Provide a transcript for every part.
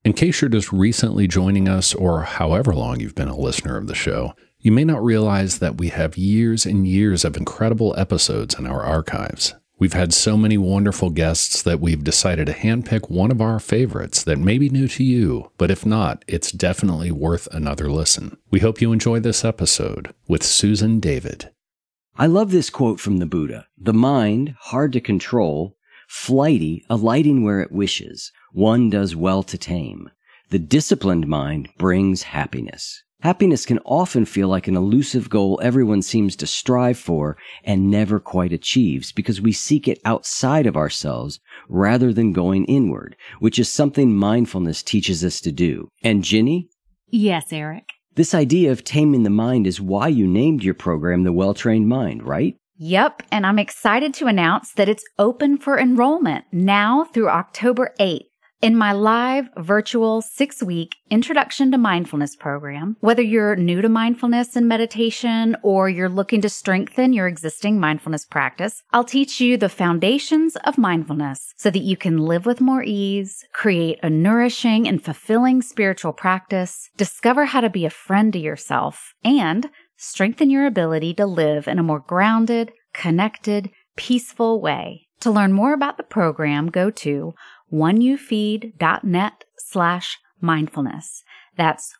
In case you're just recently joining us, or however long you've been a listener of the show, you may not realize that we have years and years of incredible episodes in our archives. We've had so many wonderful guests that we've decided to handpick one of our favorites that may be new to you, but if not, it's definitely worth another listen. We hope you enjoy this episode with Susan David. I love this quote from the Buddha. The mind, hard to control, flighty, alighting where it wishes, one does well to tame. The disciplined mind brings happiness. Happiness can often feel like an elusive goal everyone seems to strive for and never quite achieves because we seek it outside of ourselves rather than going inward, which is something mindfulness teaches us to do. And Ginny? Yes, Eric. This idea of taming the mind is why you named your program The Well-Trained Mind, right? Yep, and I'm excited to announce that it's open for enrollment now through October 8th. In my live virtual 6-week Introduction to Mindfulness program, whether you're new to mindfulness and meditation or you're looking to strengthen your existing mindfulness practice, I'll teach you the foundations of mindfulness so that you can live with more ease, create a nourishing and fulfilling spiritual practice, discover how to be a friend to yourself, and strengthen your ability to live in a more grounded, connected, peaceful way. To learn more about the program, go to oneyoufeed.net/mindfulness. That's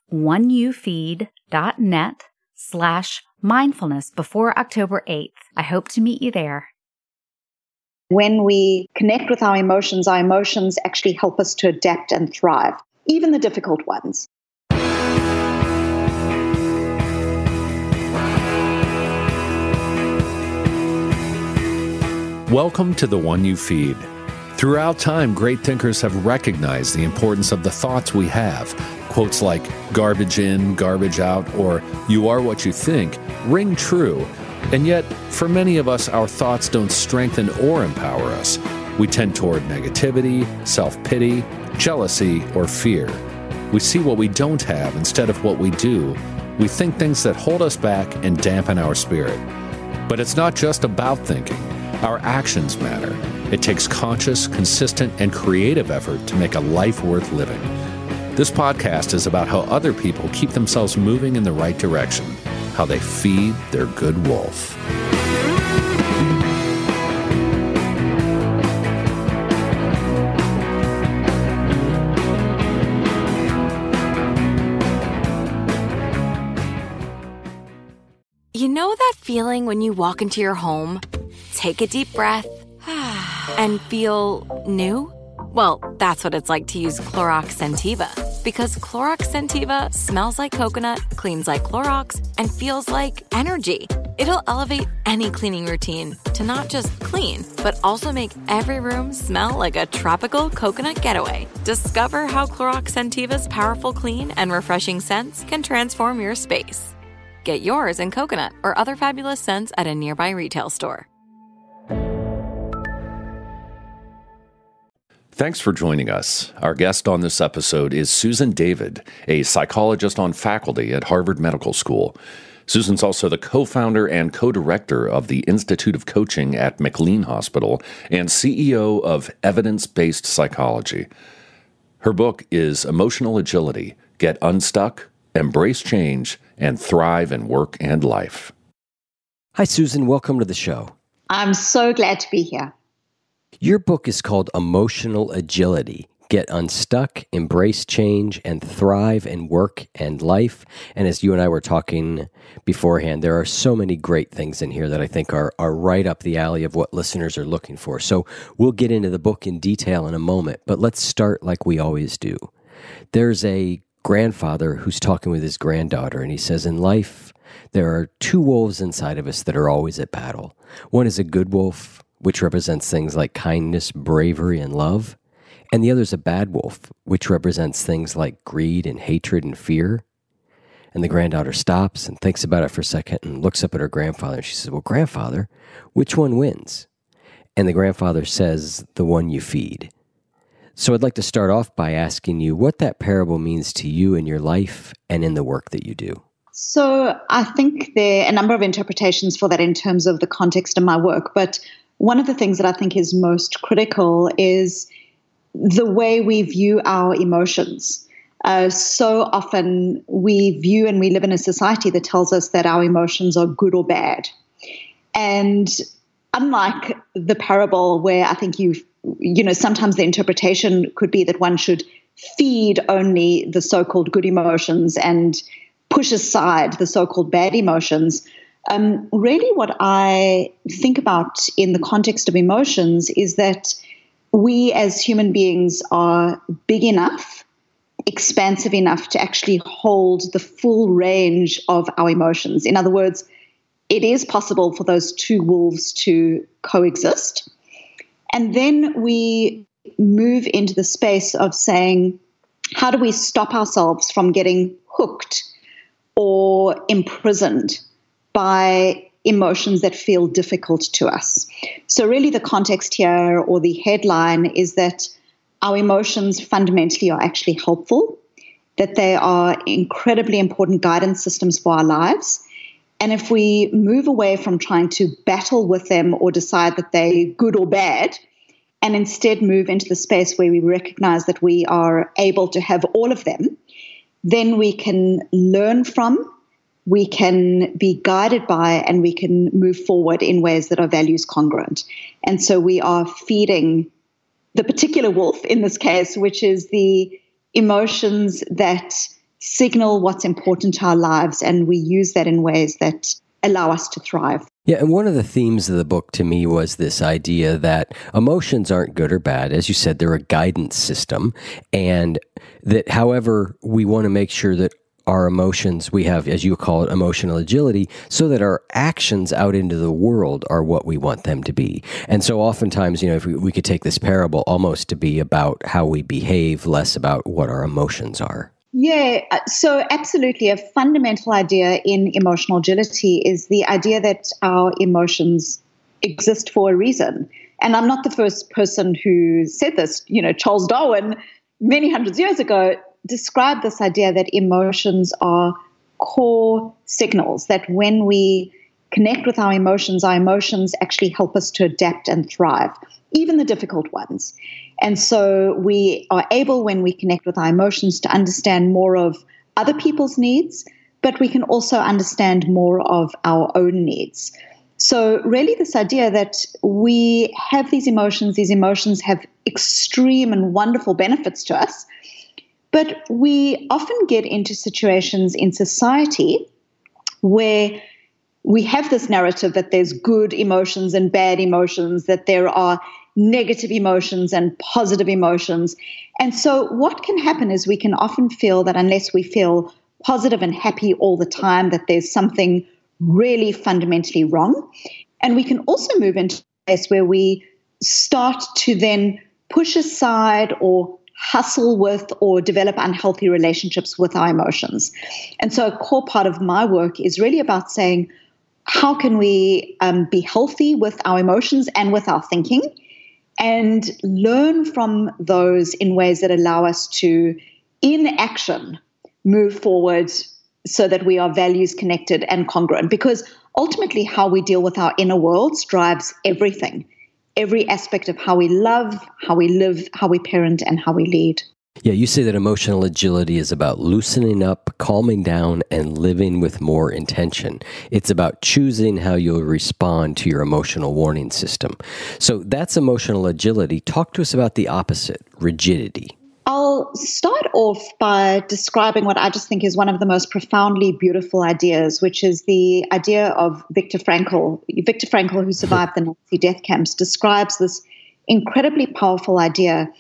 oneyoufeed.net/mindfulness before October 8th. I hope to meet you there. When we connect with our emotions actually help us to adapt and thrive, even the difficult ones. Welcome to the One You Feed. Throughout time, great thinkers have recognized the importance of the thoughts we have. Quotes like garbage in, garbage out, or you are what you think ring true. And yet, for many of us, our thoughts don't strengthen or empower us. We tend toward negativity, self-pity, jealousy, or fear. We see what we don't have instead of what we do. We think things that hold us back and dampen our spirit. But it's not just about thinking. Our actions matter. It takes conscious, consistent, and creative effort to make a life worth living. This podcast is about how other people keep themselves moving in the right direction, how they feed their good wolf. You know that feeling when you walk into your home, take a deep breath, and feel new? Well, that's what it's like to use Clorox Scentiva. Because Clorox Scentiva smells like coconut, cleans like Clorox, and feels like energy. It'll elevate any cleaning routine to not just clean, but also make every room smell like a tropical coconut getaway. Discover how Clorox Scentiva's powerful clean and refreshing scents can transform your space. Get yours in coconut or other fabulous scents at a nearby retail store. Thanks for joining us. Our guest on this episode is Susan David, a psychologist on faculty at Harvard Medical School. Susan's also the co-founder and co-director of the Institute of Coaching at McLean Hospital and CEO of Evidence-Based Psychology. Her book is Emotional Agility: Get Unstuck, Embrace Change, and Thrive in Work and Life. Hi, Susan. Welcome to the show. I'm so glad to be here. Your book is called Emotional Agility: Get Unstuck, Embrace Change, and Thrive in Work and Life. And as you and I were talking beforehand, there are so many great things in here that I think are right up the alley of what listeners are looking for. So we'll get into the book in detail in a moment, but let's start like we always do. There's a grandfather who's talking with his granddaughter, and he says, in life, there are two wolves inside of us that are always at battle. One is a good wolf, which represents things like kindness, bravery, and love. And the other is a bad wolf, which represents things like greed and hatred and fear. And the granddaughter stops and thinks about it for a second and looks up at her grandfather. And she says, well, grandfather, which one wins? And the grandfather says, the one you feed. So I'd like to start off by asking you what that parable means to you in your life and in the work that you do. So I think there are a number of interpretations for that in terms of the context of my work. But one of the things that I think is most critical is the way we view our emotions. So often we view and we live in a society that tells us that our emotions are good or bad. And unlike the parable where I think sometimes the interpretation could be that one should feed only the so-called good emotions and push aside the so-called bad emotions. Really what I think about in the context of emotions is that we as human beings are big enough, expansive enough to actually hold the full range of our emotions. In other words, it is possible for those two wolves to coexist. And then we move into the space of saying, how do we stop ourselves from getting hooked or imprisoned by emotions that feel difficult to us? So really the context here, or the headline, is that our emotions fundamentally are actually helpful, that they are incredibly important guidance systems for our lives. And if we move away from trying to battle with them or decide that they're good or bad, and instead move into the space where we recognize that we are able to have all of them, then we can learn from, we can be guided by, and we can move forward in ways that are values congruent. And so we are feeding the particular wolf in this case, which is the emotions that signal what's important to our lives, and we use that in ways that allow us to thrive. Yeah, and one of the themes of the book to me was this idea that emotions aren't good or bad. As you said, they're a guidance system, and that however we want to make sure that our emotions, we have, as you call it, emotional agility, so that our actions out into the world are what we want them to be. And so oftentimes, if we could take this parable almost to be about how we behave, less about what our emotions are. Yeah, so absolutely. A fundamental idea in emotional agility is the idea that our emotions exist for a reason. And I'm not the first person who said this. Charles Darwin, many hundreds of years ago, described this idea that emotions are core signals, that when we connect with our emotions actually help us to adapt and thrive, even the difficult ones. And so we are able, when we connect with our emotions, to understand more of other people's needs, but we can also understand more of our own needs. So really this idea that we have these emotions have extreme and wonderful benefits to us, but we often get into situations in society where we have this narrative that there's good emotions and bad emotions, that there are negative emotions and positive emotions. And so what can happen is we can often feel that unless we feel positive and happy all the time, that there's something really fundamentally wrong. And we can also move into a place where we start to then push aside or hustle with or develop unhealthy relationships with our emotions. And so a core part of my work is really about saying, how can we be healthy with our emotions and with our thinking, and learn from those in ways that allow us to, in action, move forward so that we are values connected and congruent. Because ultimately how we deal with our inner worlds drives everything. Every aspect of how we love, how we live, how we parent, and how we lead. Yeah, you say that emotional agility is about loosening up, calming down, and living with more intention. It's about choosing how you'll respond to your emotional warning system. So that's emotional agility. Talk to us about the opposite, rigidity. I'll start off by describing what I just think is one of the most profoundly beautiful ideas, which is the idea of Viktor Frankl. Viktor Frankl, who survived the Nazi death camps, describes this incredibly powerful idea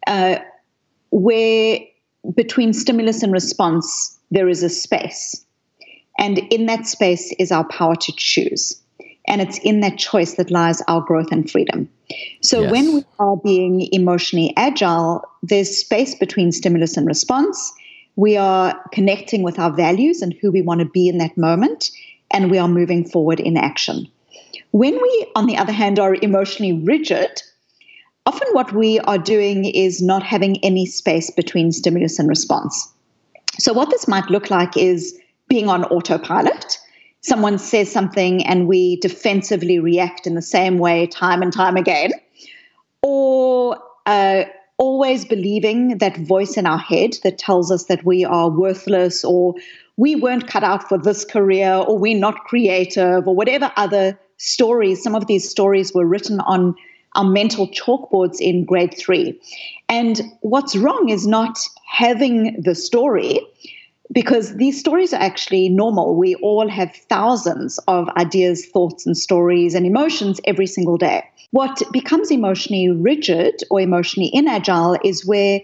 where between stimulus and response, there is a space. And in that space is our power to choose. And it's in that choice that lies our growth and freedom. So Yes. when we are being emotionally agile, there's space between stimulus and response. We are connecting with our values and who we want to be in that moment, and we are moving forward in action. When we, on the other hand, are emotionally rigid, often what we are doing is not having any space between stimulus and response. So what this might look like is being on autopilot. Someone says something and we defensively react in the same way time and time again. Or always believing that voice in our head that tells us that we are worthless, or we weren't cut out for this career, or we're not creative, or whatever other stories. Some of these stories were written on our mental chalkboards in grade 3. And what's wrong is not having the story, because these stories are actually normal. We all have thousands of ideas, thoughts, and stories and emotions every single day. What becomes emotionally rigid or emotionally inagile is where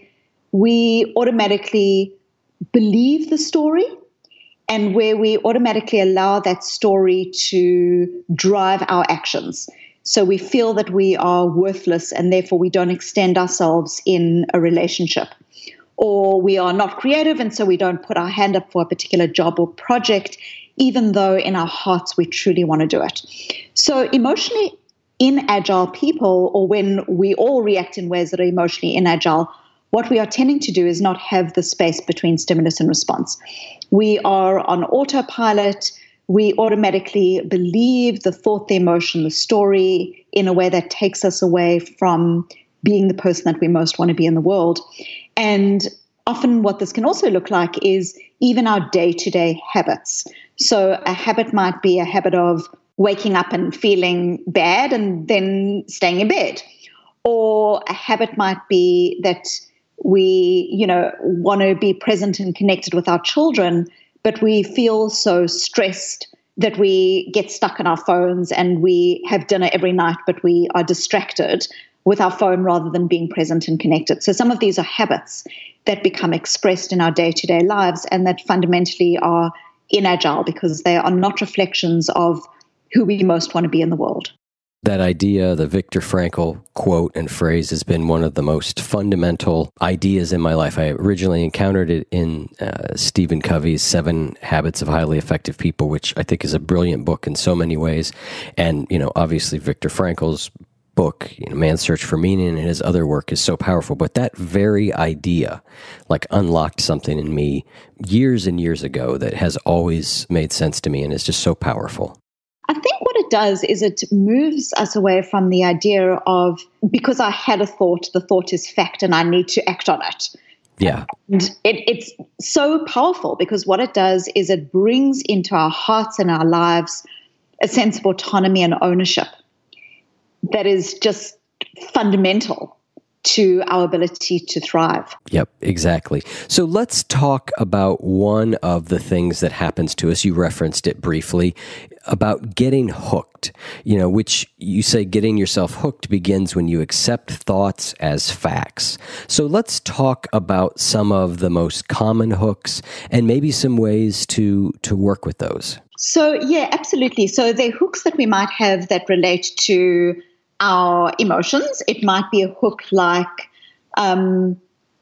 we automatically believe the story and where we automatically allow that story to drive our actions. So we feel that we are worthless and therefore we don't extend ourselves in a relationship. Or we are not creative and so we don't put our hand up for a particular job or project, even though in our hearts we truly want to do it. So emotionally inagile people, or when we all react in ways that are emotionally inagile, what we are tending to do is not have the space between stimulus and response. We are on autopilot. We automatically believe the thought, the emotion, the story in a way that takes us away from being the person that we most want to be in the world. And often what this can also look like is even our day-to-day habits. So a habit might be a habit of waking up and feeling bad and then staying in bed. Or a habit might be that we, want to be present and connected with our children, but we feel so stressed that we get stuck on our phones and we have dinner every night, but we are distracted with our phone rather than being present and connected. So some of these are habits that become expressed in our day-to-day lives and that fundamentally are inagile because they are not reflections of who we most want to be in the world. That idea, the Viktor Frankl quote and phrase, has been one of the most fundamental ideas in my life. I originally encountered it in Stephen Covey's 7 Habits of Highly Effective People, which I think is a brilliant book in so many ways. And, obviously Viktor Frankl's book, Man's Search for Meaning, and his other work is so powerful. But that very idea, unlocked something in me years and years ago that has always made sense to me and is just so powerful. I think what it does is it moves us away from the idea of, because I had a thought, the thought is fact and I need to act on it. Yeah. And it's so powerful because what it does is it brings into our hearts and our lives a sense of autonomy and ownership that is just fundamental to our ability to thrive. Yep, exactly. So let's talk about one of the things that happens to us. You referenced it briefly about getting hooked, which you say getting yourself hooked begins when you accept thoughts as facts. So let's talk about some of the most common hooks and maybe some ways to work with those. So, yeah, absolutely. So there are hooks that we might have that relate to our emotions. It might be a hook like, I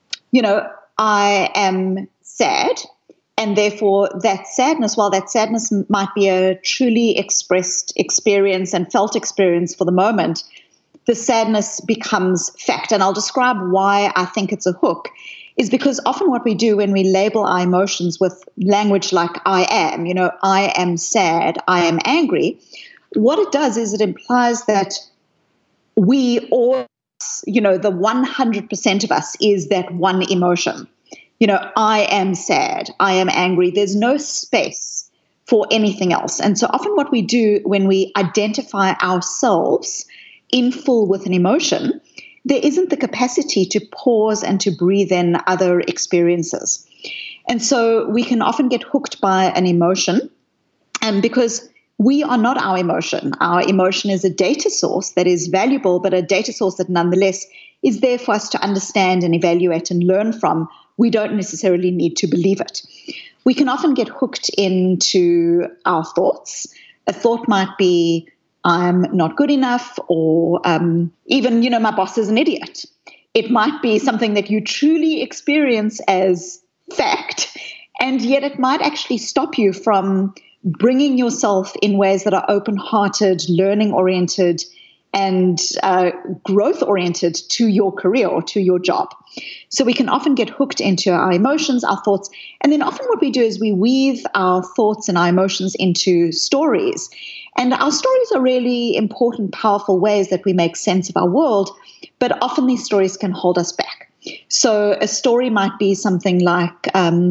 am sad, and therefore that sadness, while that sadness might be a truly expressed experience and felt experience for the moment, the sadness becomes fact. And I'll describe why I think it's a hook, is because often what we do when we label our emotions with language like I am sad, I am angry, what it does is it implies that we all, the 100% of us is that one emotion. I am sad, I am angry. There's no space for anything else. And so often what we do when we identify ourselves in full with an emotion, there isn't the capacity to pause and to breathe in other experiences. And so we can often get hooked by an emotion, and because we are not our emotion. Our emotion is a data source that is valuable, but a data source that nonetheless is there for us to understand and evaluate and learn from. We don't necessarily need to believe it. We can often get hooked into our thoughts. A thought might be, I'm not good enough, or even, my boss is an idiot. It might be something that you truly experience as fact, and yet it might actually stop you from bringing yourself in ways that are open-hearted, learning-oriented, and growth-oriented to your career or to your job. So we can often get hooked into our emotions, our thoughts, and then often what we do is we weave our thoughts and our emotions into stories. And our stories are really important, powerful ways that we make sense of our world, but often these stories can hold us back. So a story might be something like,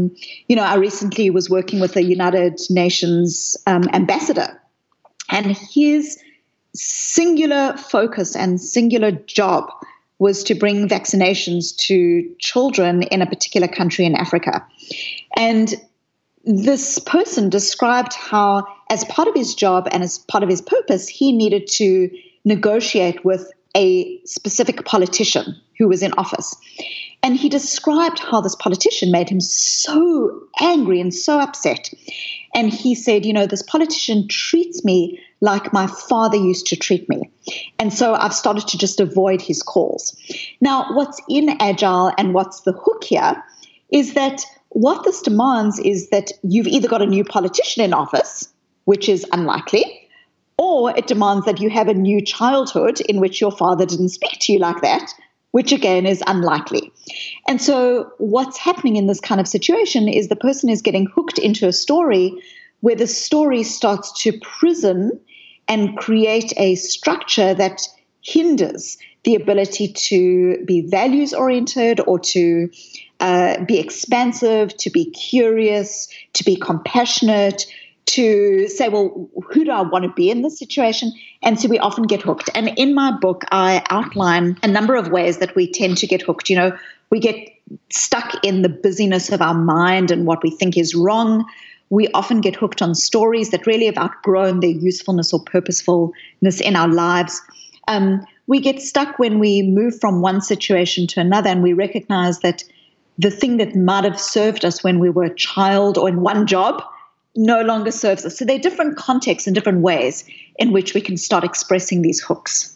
I recently was working with a United Nations ambassador, and his singular focus and singular job was to bring vaccinations to children in a particular country in Africa. And this person described how, as part of his job and as part of his purpose, he needed to negotiate with a specific politician who was in office. And he described how this politician made him so angry and so upset. And he said, this politician treats me like my father used to treat me. And so I've started to just avoid his calls. Now, what's in Agile and what's the hook here is that what this demands is that you've either got a new politician in office, which is unlikely, or it demands that you have a new childhood in which your father didn't speak to you like that, which again is unlikely. And so what's happening in this kind of situation is the person is getting hooked into a story where the story starts to prison and create a structure that hinders the ability to be values-oriented or to be expansive, to be curious, to be compassionate, to say, well, who do I want to be in this situation? And so we often get hooked. And in my book, I outline a number of ways that we tend to get hooked. We get stuck in the busyness of our mind and what we think is wrong. We often get hooked on stories that really have outgrown their usefulness or purposefulness in our lives. We get stuck when we move from one situation to another and we recognize that the thing that might have served us when we were a child or in one job no longer serves us. So there are different contexts and different ways in which we can start expressing these hooks.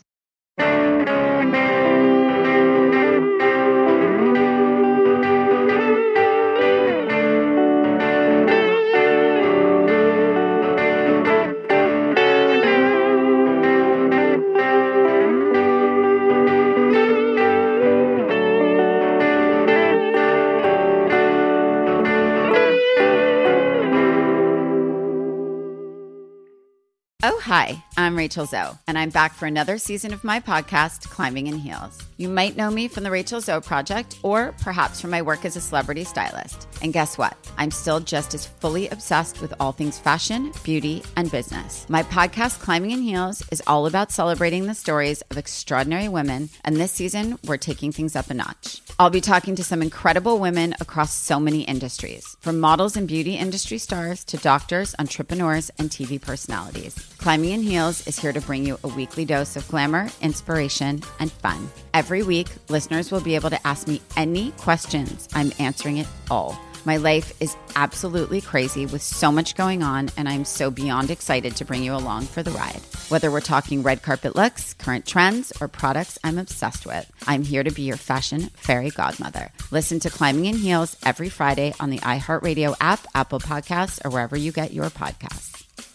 Oh, hi, I'm Rachel Zoe, and I'm back for another season of my podcast, Climbing in Heels. You might know me from the Rachel Zoe Project, or perhaps from my work as a celebrity stylist. And guess what? I'm still just as fully obsessed with all things fashion, beauty, and business. My podcast, Climbing in Heels, is all about celebrating the stories of extraordinary women, and this season, we're taking things up a notch. I'll be talking to some incredible women across so many industries, from models and beauty industry stars to doctors, entrepreneurs, and TV personalities. Climbing in Heels is here to bring you a weekly dose of glamour, inspiration, and fun. Every week, listeners will be able to ask me any questions. I'm answering it all. My life is absolutely crazy with so much going on, and I'm so beyond excited to bring you along for the ride. Whether we're talking red carpet looks, current trends, or products I'm obsessed with, I'm here to be your fashion fairy godmother. Listen to Climbing in Heels every Friday on the iHeartRadio app, Apple Podcasts, or wherever you get your podcasts.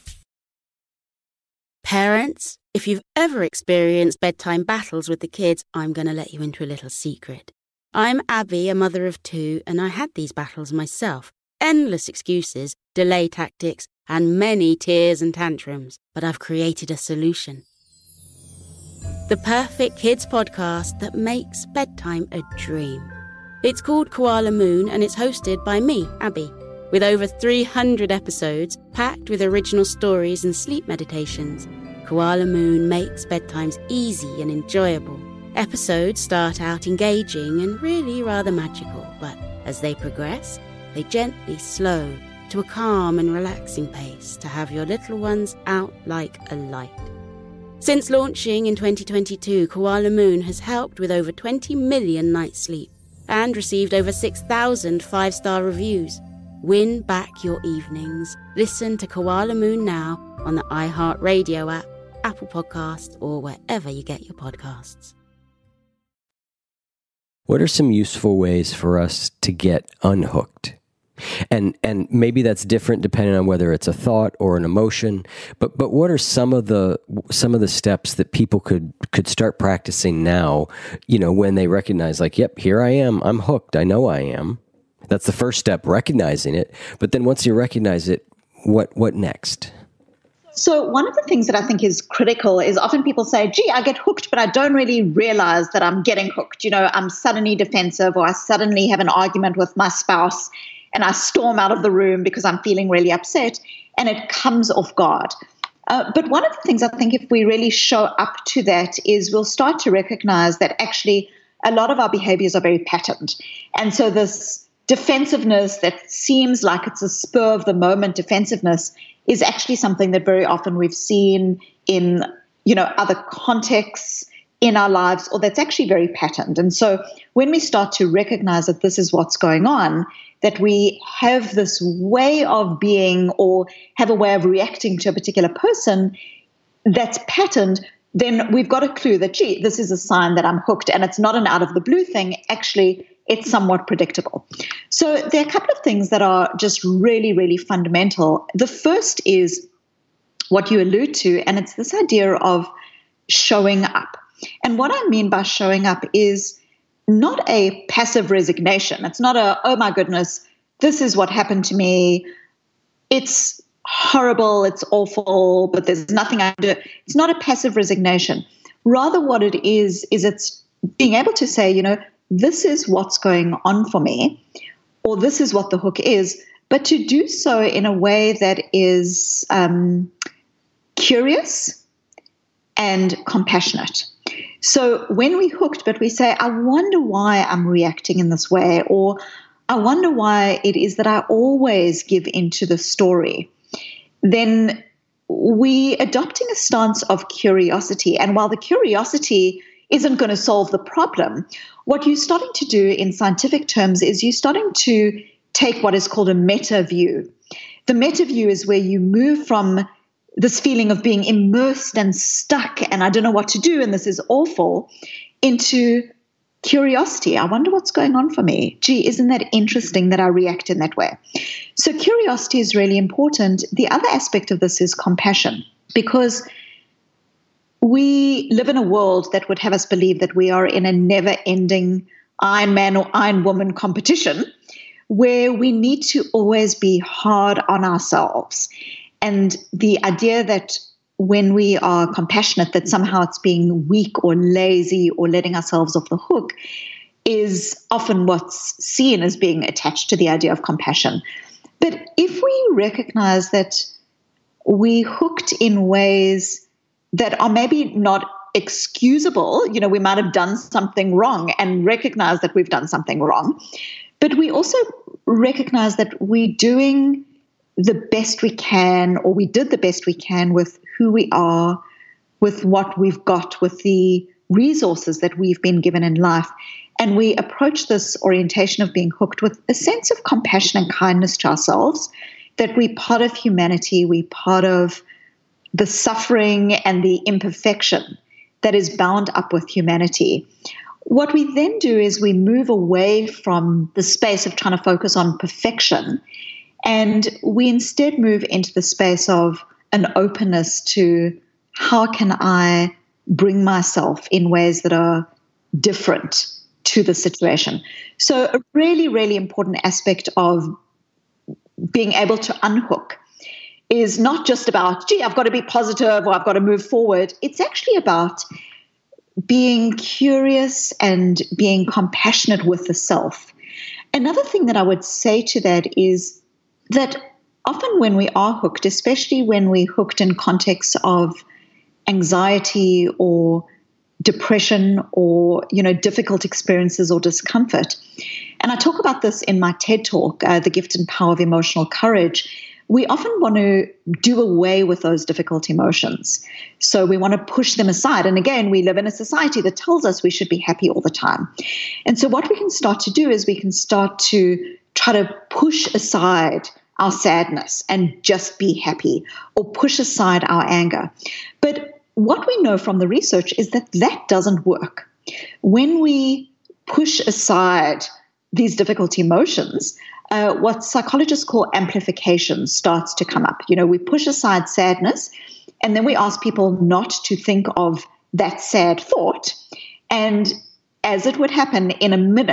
Parents, if you've ever experienced bedtime battles with the kids, I'm going to let you into a little secret. I'm Abby, a mother of 2, and I had these battles myself. Endless excuses, delay tactics, and many tears and tantrums. But I've created a solution. The perfect kids podcast that makes bedtime a dream. It's called Koala Moon, and it's hosted by me, Abby, with over 300 episodes packed with original stories and sleep meditations. Koala Moon makes bedtimes easy and enjoyable. Episodes start out engaging and really rather magical, but as they progress, they gently slow to a calm and relaxing pace to have your little ones out like a light. Since launching in 2022, Koala Moon has helped with over 20 million nights sleep and received over 6,000 5-star reviews. Win back your evenings. Listen to Koala Moon now on the iHeartRadio app, Apple Podcasts, or wherever you get your podcasts. What are some useful ways for us to get unhooked? And maybe that's different depending on whether it's a thought or an emotion. But what are some of the steps that people could start practicing now, when they recognize, like, yep, here I am, I'm hooked, I know I am. That's the first step, recognizing it. But then once you recognize it, what next? So one of the things that I think is critical is often people say, gee, I get hooked, but I don't really realize that I'm getting hooked. I'm suddenly defensive, or I suddenly have an argument with my spouse and I storm out of the room because I'm feeling really upset, and it comes off guard. But one of the things I think, if we really show up to that, is we'll start to recognize that actually a lot of our behaviors are very patterned. And so this defensiveness that seems like it's a spur of the moment defensiveness is actually something that very often we've seen in, other contexts in our lives, or that's actually very patterned. And so when we start to recognize that this is what's going on, that we have this way of being or have a way of reacting to a particular person that's patterned, then we've got a clue that, gee, this is a sign that I'm hooked, and it's not an out of the blue thing. Actually, it's somewhat predictable. So there are a couple of things that are just really, really fundamental. The first is what you allude to, and it's this idea of showing up. And what I mean by showing up is not a passive resignation. It's not oh my goodness, this is what happened to me. It's horrible, it's awful, but there's nothing I can do. It's not a passive resignation. Rather, what it is it's being able to say, this is what's going on for me, or this is what the hook is, but to do so in a way that is curious and compassionate. So when we hooked, but we say, I wonder why I'm reacting in this way, or I wonder why it is that I always give into the story, then we adopting a stance of curiosity. And while the curiosity isn't going to solve the problem, what you're starting to do in scientific terms is you're starting to take what is called a meta view. The meta view is where you move from this feeling of being immersed and stuck and I don't know what to do and this is awful, into curiosity. I wonder what's going on for me. Gee, isn't that interesting that I react in that way? So curiosity is really important. The other aspect of this is compassion, because we live in a world that would have us believe that we are in a never-ending Iron Man or Iron Woman competition where we need to always be hard on ourselves. And the idea that when we are compassionate, that somehow it's being weak or lazy or letting ourselves off the hook is often what's seen as being attached to the idea of compassion. But if we recognize that we hooked in ways that are maybe not excusable, we might have done something wrong and recognize that we've done something wrong, but we also recognize that we're doing the best we can, or we did the best we can with who we are, with what we've got, with the resources that we've been given in life. And we approach this orientation of being hooked with a sense of compassion and kindness to ourselves, that we're part of humanity, we're part of the suffering and the imperfection that is bound up with humanity. What we then do is we move away from the space of trying to focus on perfection, and we instead move into the space of an openness to how can I bring myself in ways that are different to the situation. So a really, really important aspect of being able to unhook is not just about, gee, I've got to be positive or I've got to move forward. It's actually about being curious and being compassionate with the self. Another thing that I would say to that is that often when we are hooked, especially when we're hooked in contexts of anxiety or depression or, difficult experiences or discomfort, and I talk about this in my TED Talk, The Gift and Power of Emotional Courage, we often want to do away with those difficult emotions. So we want to push them aside. And again, we live in a society that tells us we should be happy all the time. And so what we can start to do is we can start to try to push aside our sadness and just be happy, or push aside our anger. But what we know from the research is that that doesn't work. When we push aside these difficult emotions, what psychologists call amplification starts to come up. We push aside sadness, and then we ask people not to think of that sad thought. And as it would happen in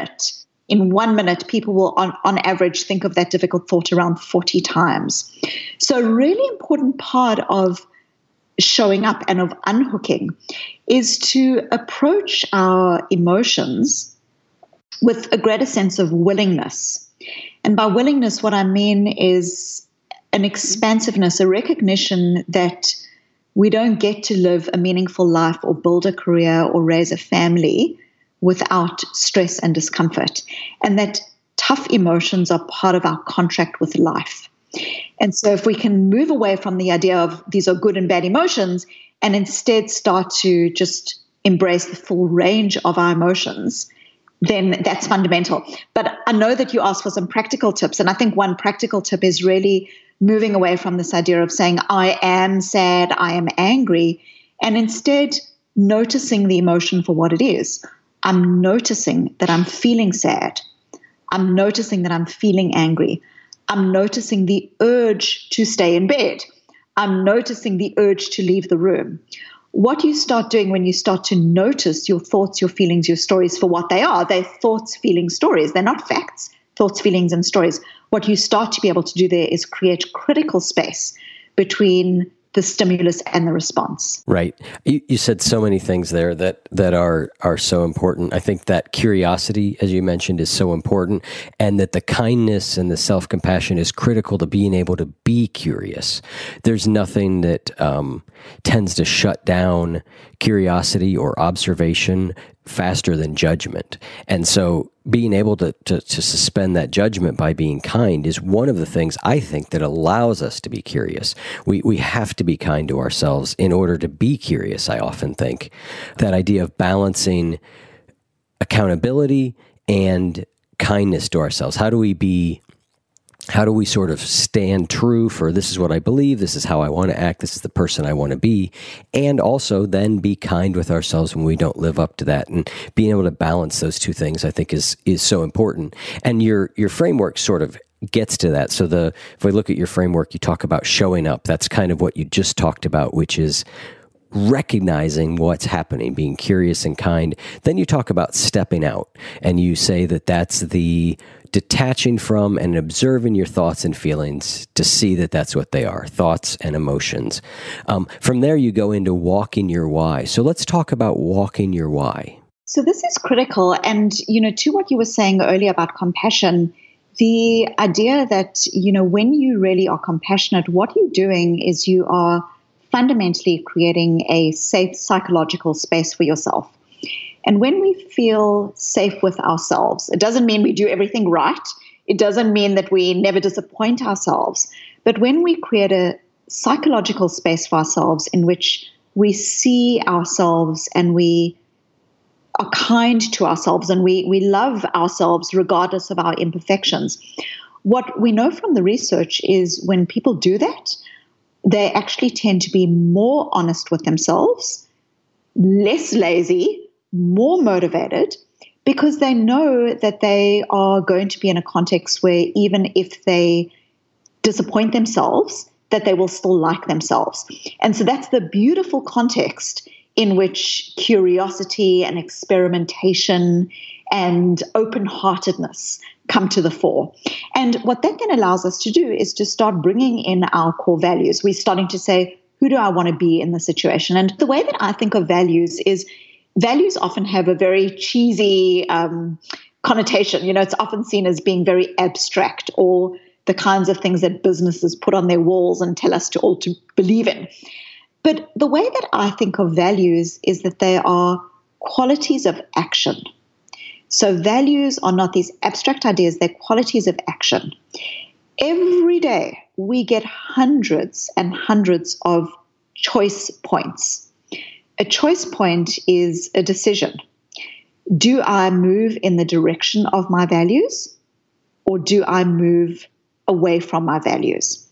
1 minute, people will on average think of that difficult thought around 40 times. So a really important part of showing up and of unhooking is to approach our emotions with a greater sense of willingness. And by willingness, what I mean is an expansiveness, a recognition that we don't get to live a meaningful life or build a career or raise a family without stress and discomfort, and that tough emotions are part of our contract with life. And so if we can move away from the idea of these are good and bad emotions and instead start to just embrace the full range of our emotions, then that's fundamental. But I know that you asked for some practical tips, and I think one practical tip is really moving away from this idea of saying, I am sad, I am angry, and instead noticing the emotion for what it is. I'm noticing that I'm feeling sad. I'm noticing that I'm feeling angry. I'm noticing the urge to stay in bed. I'm noticing the urge to leave the room. What you start doing when you start to notice your thoughts, your feelings, your stories for what they are, they're thoughts, feelings, stories. They're not facts, thoughts, feelings, and stories. What you start to be able to do there is create critical space between the stimulus and the response. Right. You said so many things there that are so important. I think that curiosity, as you mentioned, is so important, and that the kindness and the self-compassion is critical to being able to be curious. There's nothing that tends to shut down curiosity or observation faster than judgment. And so being able to suspend that judgment by being kind is one of the things I think that allows us to be curious. We have to be kind to ourselves in order to be curious, I often think. That idea of balancing accountability and kindness to ourselves. How do we sort of stand true for this is what I believe, this is how I want to act, this is the person I want to be, and also then be kind with ourselves when we don't live up to that. And being able to balance those two things, I think, is so important. And your framework sort of gets to that. So if we look at your framework, you talk about showing up. That's kind of what you just talked about, which is recognizing what's happening, being curious and kind. Then you talk about stepping out, and you say that that's the detaching from and observing your thoughts and feelings to see that that's what they are, thoughts and emotions. From there, you go into walking your why. So let's talk about walking your why. So this is critical. And, to what you were saying earlier about compassion, the idea that, when you really are compassionate, what you're doing is you are fundamentally creating a safe psychological space for yourself. And when we feel safe with ourselves, it doesn't mean we do everything right. It doesn't mean that we never disappoint ourselves. But when we create a psychological space for ourselves in which we see ourselves and we are kind to ourselves and we love ourselves regardless of our imperfections, what we know from the research is when people do that, they actually tend to be more honest with themselves, less lazy, more motivated, because they know that they are going to be in a context where even if they disappoint themselves, that they will still like themselves. And so that's the beautiful context in which curiosity and experimentation and open-heartedness come to the fore. And what that then allows us to do is to start bringing in our core values. We're starting to say, who do I want to be in the situation? And the way that I think of values is values often have a very cheesy connotation. It's often seen as being very abstract, or the kinds of things that businesses put on their walls and tell us to all to believe in. But the way that I think of values is that they are qualities of action. So values are not these abstract ideas, they're qualities of action. Every day we get hundreds and hundreds of choice points. A choice point is a decision. Do I move in the direction of my values, or do I move away from my values?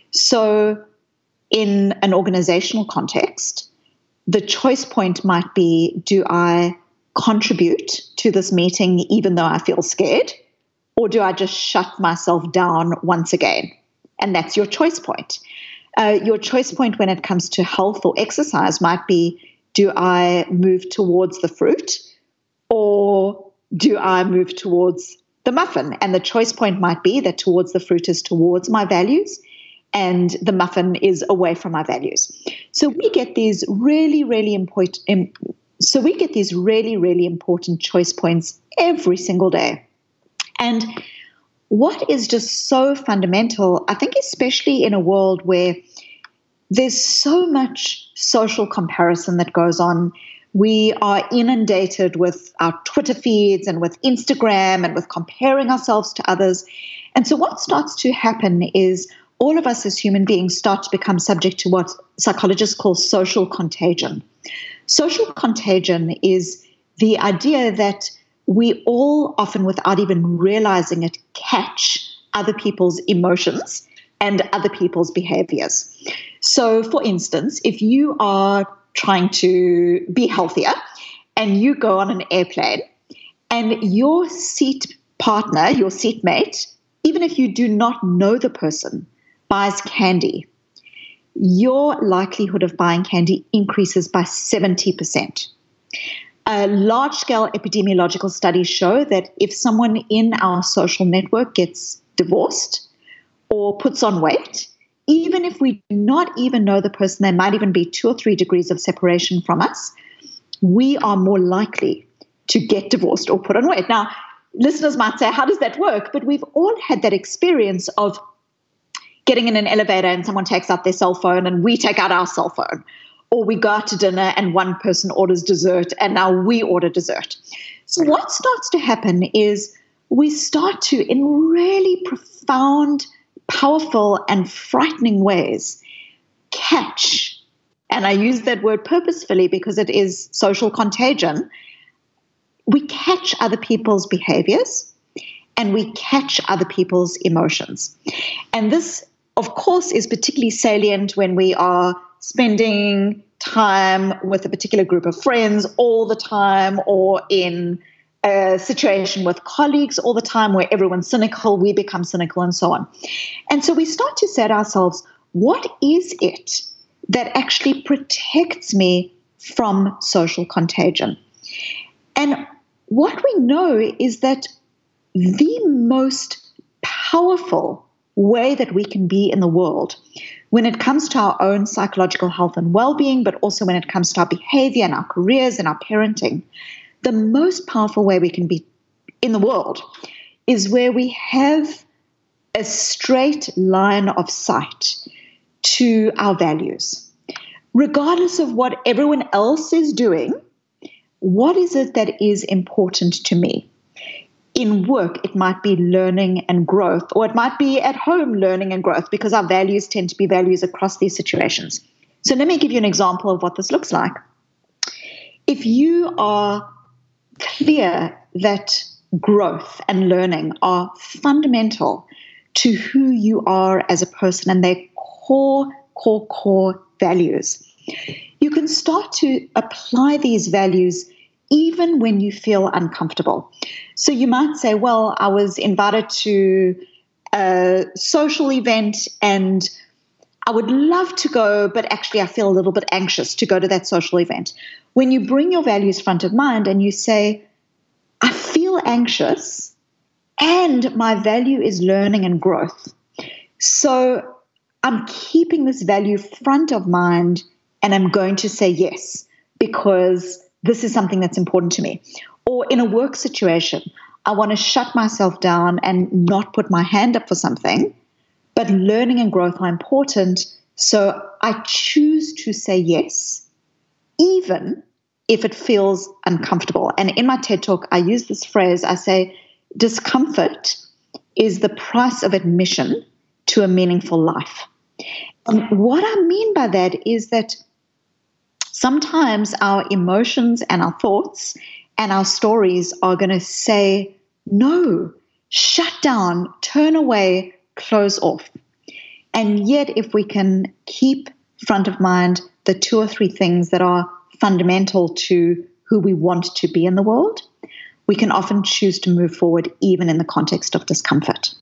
So in an organizational context, the choice point might be, do I contribute to this meeting even though I feel scared? or do I just shut myself down once again? And that's your choice point. Your choice point when it comes to health or exercise might be, do I move towards the fruit or do I move towards the muffin? And the choice point might be that towards the fruit is towards my values and the muffin is away from my values. So we get these really, really important choice points every single day. And what is just so fundamental, I think, especially in a world where there's so much social comparison that goes on. We are inundated with our Twitter feeds and with Instagram and with comparing ourselves to others. And so what starts to happen is all of us as human beings start to become subject to what psychologists call social contagion. Social contagion is the idea that we all, often without even realizing it, catch other people's emotions and other people's behaviors. So, for instance, if you are trying to be healthier and you go on an airplane and your seat partner, your seatmate, even if you do not know the person, buys candy, your likelihood of buying candy increases by 70%. Large-scale epidemiological studies show that if someone in our social network gets divorced or puts on weight, even if we do not even know the person, there might even be 2 or 3 degrees of separation from us, we are more likely to get divorced or put on weight. Now, listeners might say, how does that work? But we've all had that experience of getting in an elevator and someone takes out their cell phone and we take out our cell phone. Or we go out to dinner and one person orders dessert and now we order dessert. So what starts to happen is we start to, in really profound, powerful and frightening ways, catch, and I use that word purposefully because it is social contagion, we catch other people's behaviors and we catch other people's emotions. And this, of course, is particularly salient when we are spending time with a particular group of friends all the time, or in a situation with colleagues all the time where everyone's cynical, we become cynical, and so on. And so we start to say to ourselves, what is it that actually protects me from social contagion? And what we know is that the most powerful way that we can be in the world when it comes to our own psychological health and well-being, but also when it comes to our behavior and our careers and our parenting, the most powerful way we can be in the world is where we have a straight line of sight to our values. Regardless of what everyone else is doing, what is it that is important to me? In work, it might be learning and growth, or it might be at home learning and growth, because our values tend to be values across these situations. So let me give you an example of what this looks like. If you are clear that growth and learning are fundamental to who you are as a person and their core values, you can start to apply these values even when you feel uncomfortable. So you might say, well, I was invited to a social event and I would love to go, but actually I feel a little bit anxious to go to that social event. When you bring your values front of mind and you say, I feel anxious and my value is learning and growth, so I'm keeping this value front of mind and I'm going to say yes because this is something that's important to me. Or in a work situation, I want to shut myself down and not put my hand up for something, but learning and growth are important, so I choose to say yes, even if it feels uncomfortable. And in my TED Talk, I use this phrase. I say, discomfort is the price of admission to a meaningful life. And what I mean by that is that sometimes our emotions and our thoughts and our stories are going to say, no, shut down, turn away, close off. And yet, if we can keep front of mind the 2 or 3 things that are fundamental to who we want to be in the world, we can often choose to move forward even in the context of discomfort.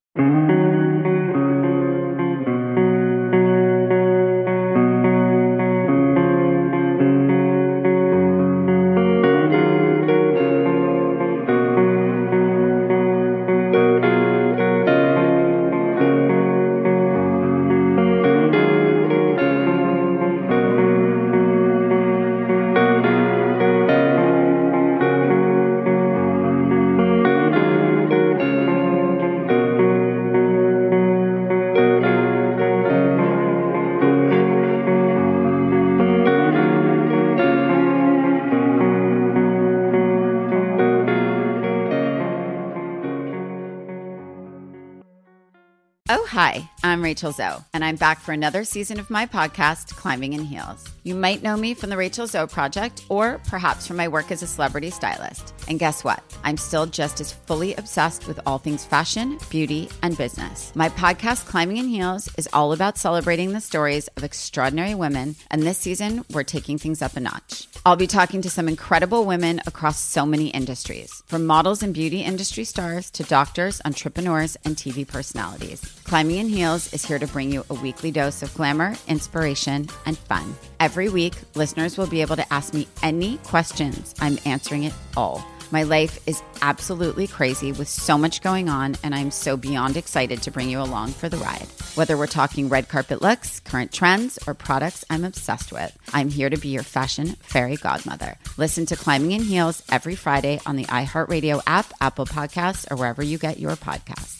Oh, hi, I'm Rachel Zoe, and I'm back for another season of my podcast, Climbing in Heels. You might know me from the Rachel Zoe Project, or perhaps from my work as a celebrity stylist. And guess what? I'm still just as fully obsessed with all things fashion, beauty, and business. My podcast, Climbing in Heels, is all about celebrating the stories of extraordinary women, and this season, we're taking things up a notch. I'll be talking to some incredible women across so many industries, from models and beauty industry stars to doctors, entrepreneurs, and TV personalities. Climbing in Heels is here to bring you a weekly dose of glamour, inspiration, and fun. Every week, listeners will be able to ask me any questions. I'm answering it all. My life is absolutely crazy with so much going on, and I'm so beyond excited to bring you along for the ride. Whether we're talking red carpet looks, current trends, or products I'm obsessed with, I'm here to be your fashion fairy godmother. Listen to Climbing in Heels every Friday on the iHeartRadio app, Apple Podcasts, or wherever you get your podcasts.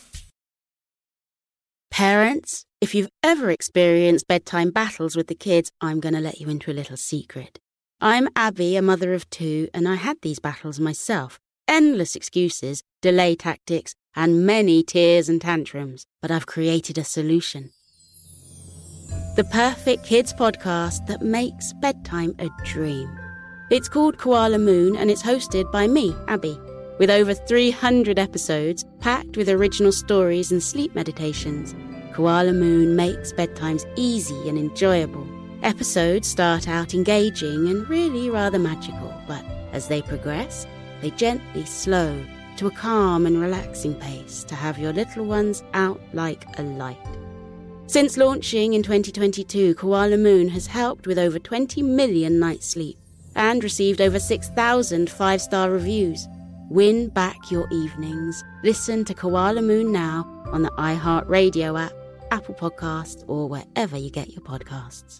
Parents, if you've ever experienced bedtime battles with the kids, I'm going to let you into a little secret. I'm Abby, a mother of 2, and I had these battles myself. Endless excuses, delay tactics, and many tears and tantrums. But I've created a solution. The perfect kids podcast that makes bedtime a dream. It's called Koala Moon, and it's hosted by me, Abby, with over 300 episodes packed with original stories and sleep meditations. Koala Moon makes bedtimes easy and enjoyable. Episodes start out engaging and really rather magical, but as they progress, they gently slow to a calm and relaxing pace to have your little ones out like a light. Since launching in 2022, Koala Moon has helped with over 20 million nights' sleep and received over 6,000 5-star reviews. Win back your evenings. Listen to Koala Moon now on the iHeartRadio app, Apple Podcasts, or wherever you get your podcasts.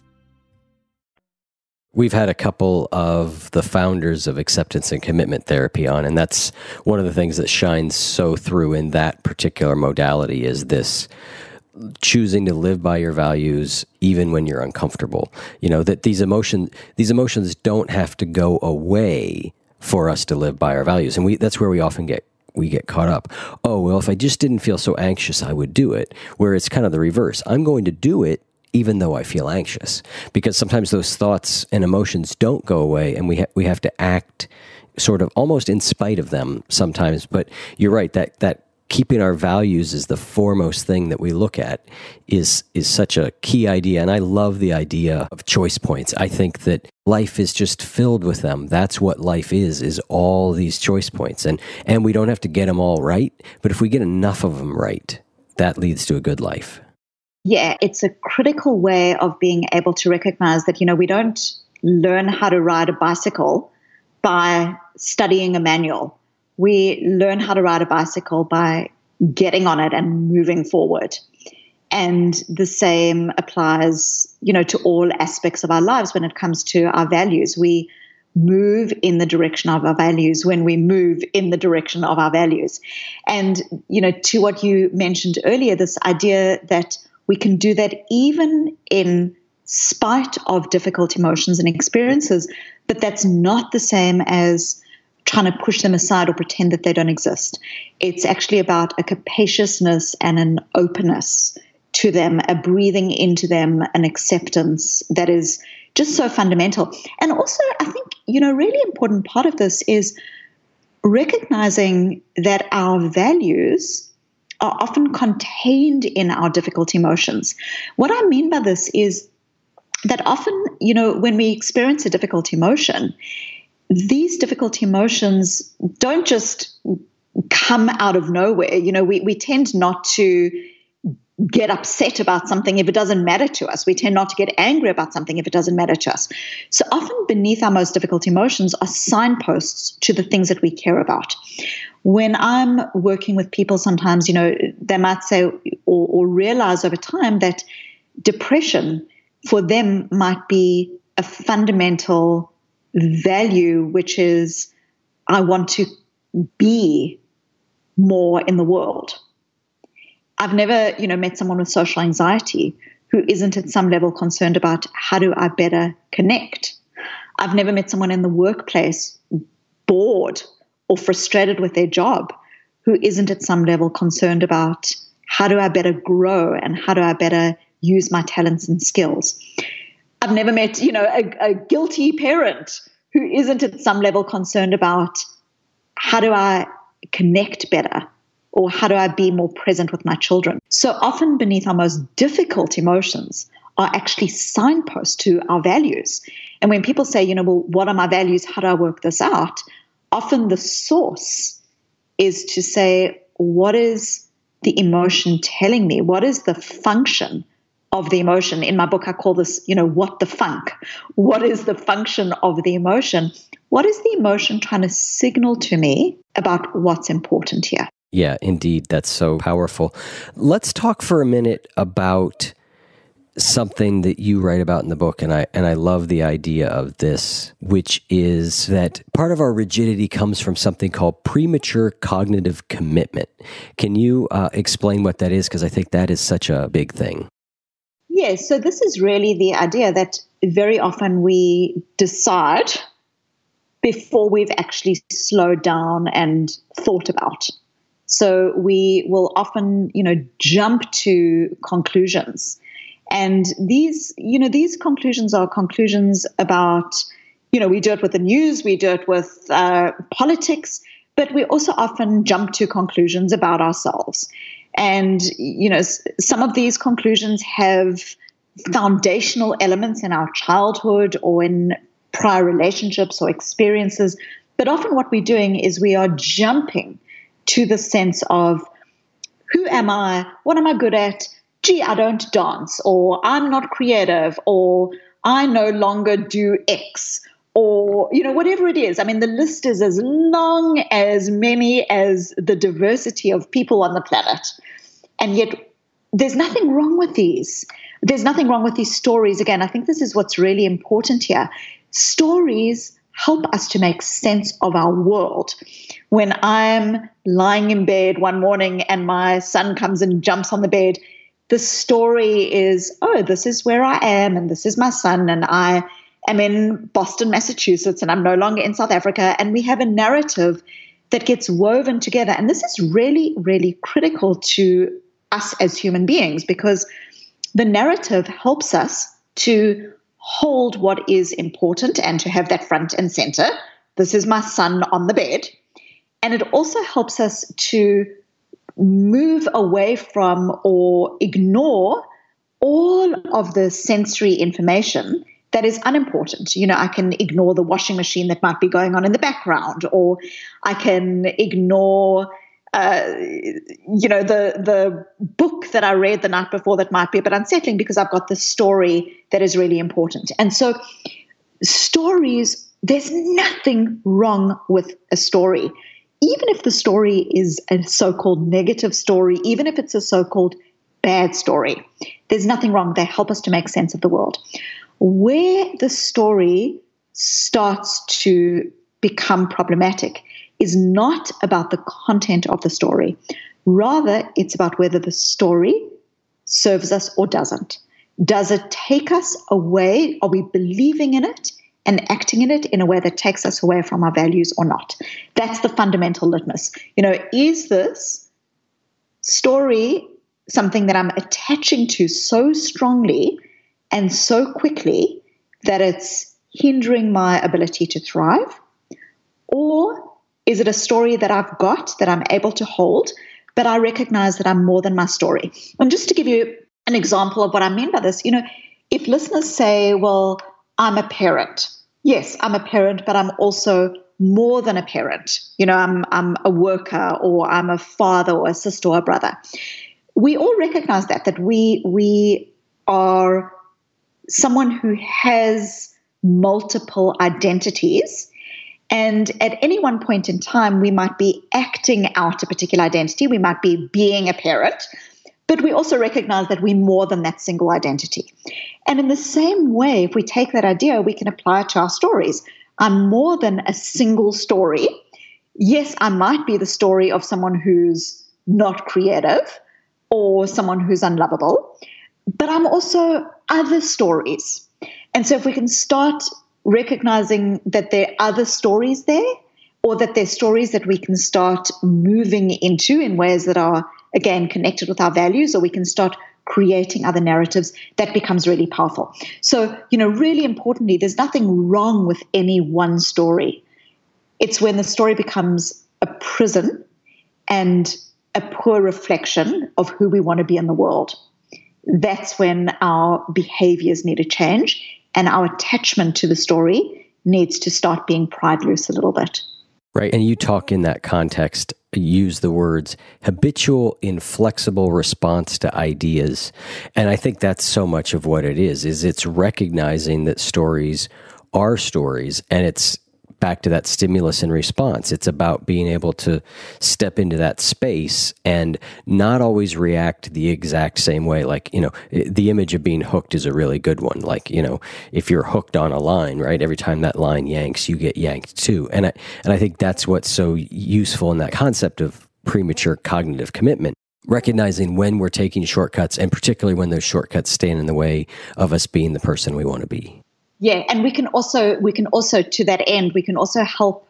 We've had a couple of the founders of acceptance and commitment therapy on, and that's one of the things that shines so through in that particular modality is this choosing to live by your values even when you're uncomfortable. You know, that these emotions don't have to go away for us to live by our values. And that's where we often get caught up. Oh, well, if I just didn't feel so anxious, I would do it. Where it's kind of the reverse. I'm going to do it even though I feel anxious, because sometimes those thoughts and emotions don't go away, and we have to act sort of almost in spite of them sometimes. But you're right, that keeping our values is the foremost thing that we look at is such a key idea. And I love the idea of choice points. I think that life is just filled with them. That's what life is all these choice points. And we don't have to get them all right, but if we get enough of them right, that leads to a good life. Yeah, it's a critical way of being able to recognize that, we don't learn how to ride a bicycle by studying a manual. We learn how to ride a bicycle by getting on it and moving forward. And the same applies, to all aspects of our lives when it comes to our values. We move in the direction of our values when we move in the direction of our values. And, to what you mentioned earlier, this idea that we can do that even in spite of difficult emotions and experiences, but that's not the same as trying to push them aside or pretend that they don't exist. It's actually about a capaciousness and an openness to them, a breathing into them, an acceptance that is just so fundamental. And also, I think, really important part of this is recognizing that our values are often contained in our difficult emotions. What I mean by this is that often, when we experience a difficult emotion, these difficult emotions don't just come out of nowhere. We tend not to get upset about something if it doesn't matter to us. We tend not to get angry about something if it doesn't matter to us. So often beneath our most difficult emotions are signposts to the things that we care about. When I'm working with people, sometimes, they might say or realize over time that depression for them might be a fundamental value, which is, I want to be more in the world. I've never, met someone with social anxiety who isn't at some level concerned about how do I better connect. I've never met someone in the workplace bored or frustrated with their job who isn't at some level concerned about how do I better grow and how do I better use my talents and skills. I've never met, a guilty parent who isn't at some level concerned about how do I connect better, or how do I be more present with my children? So often beneath our most difficult emotions are actually signposts to our values. And when people say, well, what are my values? How do I work this out? Often the source is to say, what is the emotion telling me? What is the function of the emotion? In my book, I call this, what the funk. What is the function of the emotion? What is the emotion trying to signal to me about what's important here? Yeah, indeed. That's so powerful. Let's talk for a minute about something that you write about in the book, and I love the idea of this, which is that part of our rigidity comes from something called premature cognitive commitment. Can you explain what that is? Because I think that is such a big thing. Yes, so this is really the idea that very often we decide before we've actually slowed down and thought about. So we will often, jump to conclusions. And these conclusions are conclusions about, we do it with the news, we do it with politics, but we also often jump to conclusions about ourselves. And, some of these conclusions have foundational elements in our childhood or in prior relationships or experiences. But often what we're doing is we are jumping to the sense of, who am I? What am I good at? Gee, I don't dance, or I'm not creative, or I no longer do X, or, whatever it is. I mean, the list is as long, as many as the diversity of people on the planet. And yet there's nothing wrong with these. There's nothing wrong with these stories. Again, I think this is what's really important here. Stories help us to make sense of our world. When I'm lying in bed one morning and my son comes and jumps on the bed, the story is, oh, this is where I am, and this is my son, and I am in Boston, Massachusetts, and I'm no longer in South Africa. And we have a narrative that gets woven together. And this is really, really critical to us as human beings, because the narrative helps us to hold what is important and to have that front and center. This is my son on the bed. And it also helps us to move away from or ignore all of the sensory information that is unimportant. I can ignore the washing machine that might be going on in the background, or I can ignore the book that I read the night before that might be a bit unsettling, because I've got the story that is really important. And so stories, there's nothing wrong with a story. Even if the story is a so-called negative story, even if it's a so-called bad story, there's nothing wrong. They help us to make sense of the world. Where the story starts to become problematic is not about the content of the story. Rather, it's about whether the story serves us or doesn't. Does it take us away? Are we believing in it and acting in it in a way that takes us away from our values or not? That's the fundamental litmus. Is this story something that I'm attaching to so strongly and so quickly that it's hindering my ability to thrive? Or is it a story that I've got that I'm able to hold, but I recognize that I'm more than my story? And just to give you an example of what I mean by this, if listeners say, well, I'm a parent, yes, I'm a parent, but I'm also more than a parent. I'm a worker, or I'm a father or a sister or a brother. We all recognize that we are someone who has multiple identities. And at any one point in time, we might be acting out a particular identity. We might be being a parent, but we also recognize that we're more than that single identity. And in the same way, if we take that idea, we can apply it to our stories. I'm more than a single story. Yes, I might be the story of someone who's not creative or someone who's unlovable, but I'm also other stories. And so if we can start recognizing that there are other stories there, or that there's stories that we can start moving into in ways that are, again, connected with our values, or we can start creating other narratives, that becomes really powerful. So, really importantly, there's nothing wrong with any one story. It's when the story becomes a prison and a poor reflection of who we want to be in the world. That's when our behaviors need to change, and our attachment to the story needs to start being pried loose a little bit. Right. And you talk in that context, use the words habitual, inflexible response to ideas. And I think that's so much of what it is it's recognizing that stories are stories, and it's back to that stimulus and response. It's about being able to step into that space and not always react the exact same way. Like, the image of being hooked is a really good one. Like, if you're hooked on a line, right, every time that line yanks, you get yanked too. And I think that's what's so useful in that concept of premature cognitive commitment. Recognizing when we're taking shortcuts, and particularly when those shortcuts stand in the way of us being the person we want to be. Yeah, and we can also to that end, we can also help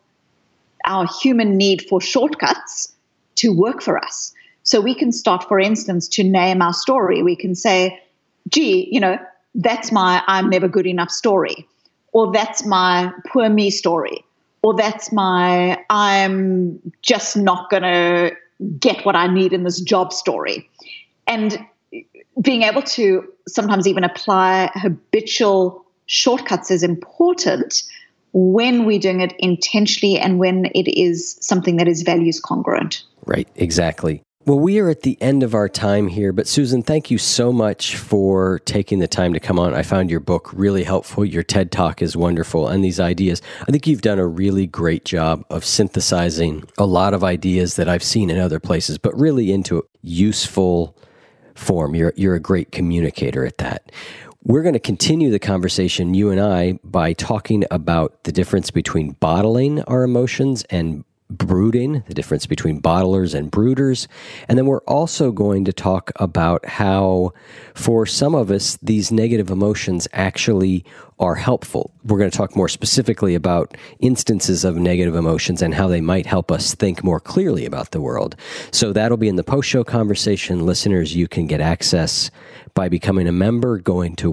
our human need for shortcuts to work for us. So we can start, for instance, to name our story. We can say, gee, that's my I'm never good enough story, or that's my poor me story, or that's my I'm just not going to get what I need in this job story. And being able to sometimes even apply habitual shortcuts is important when we're doing it intentionally and when it is something that is values congruent. Right, exactly. Well, we are at the end of our time here, but Susan, thank you so much for taking the time to come on. I found your book really helpful. Your TED Talk is wonderful. And these ideas, I think you've done a really great job of synthesizing a lot of ideas that I've seen in other places, but really into useful form. You're a great communicator at that. We're going to continue the conversation, you and I, by talking about the difference between bottling our emotions and brooding, the difference between bottlers and brooders. And then we're also going to talk about how, for some of us, these negative emotions actually are helpful. We're going to talk more specifically about instances of negative emotions and how they might help us think more clearly about the world. So that'll be in the post-show conversation. Listeners, you can get access by becoming a member, going to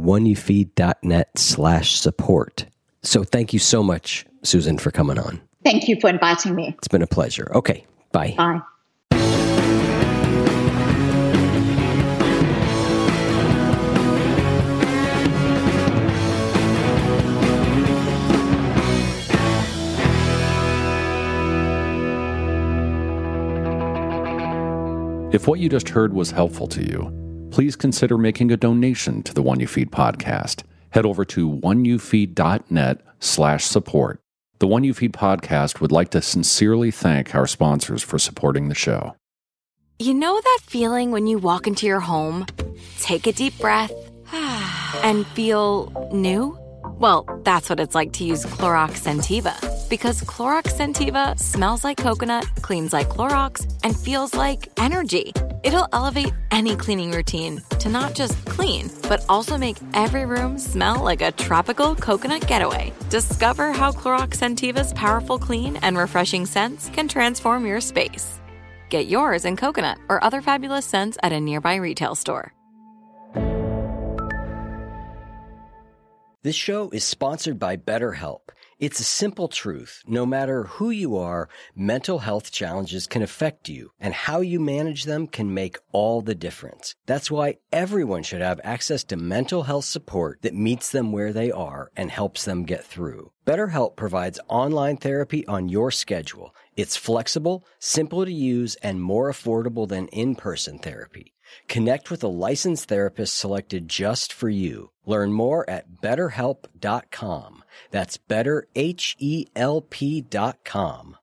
oneyoufeed.net/support. So thank you so much, Susan, for coming on. Thank you for inviting me. It's been a pleasure. Okay, bye. Bye. If what you just heard was helpful to you, please consider making a donation to the One You Feed podcast. Head over to oneyoufeed.net/support. The One You Feed podcast would like to sincerely thank our sponsors for supporting the show. You know that feeling when you walk into your home, take a deep breath, and feel new? Well, that's what it's like to use Clorox Scentiva. Because Clorox Scentiva smells like coconut, cleans like Clorox, and feels like energy. It'll elevate any cleaning routine to not just clean, but also make every room smell like a tropical coconut getaway. Discover how Clorox Scentiva's powerful clean and refreshing scents can transform your space. Get yours in coconut or other fabulous scents at a nearby retail store. This show is sponsored by BetterHelp. It's a simple truth. No matter who you are, mental health challenges can affect you, and how you manage them can make all the difference. That's why everyone should have access to mental health support that meets them where they are and helps them get through. BetterHelp provides online therapy on your schedule. It's flexible, simple to use, and more affordable than in-person therapy. Connect with a licensed therapist selected just for you. Learn more at BetterHelp.com. That's BetterHelp.com.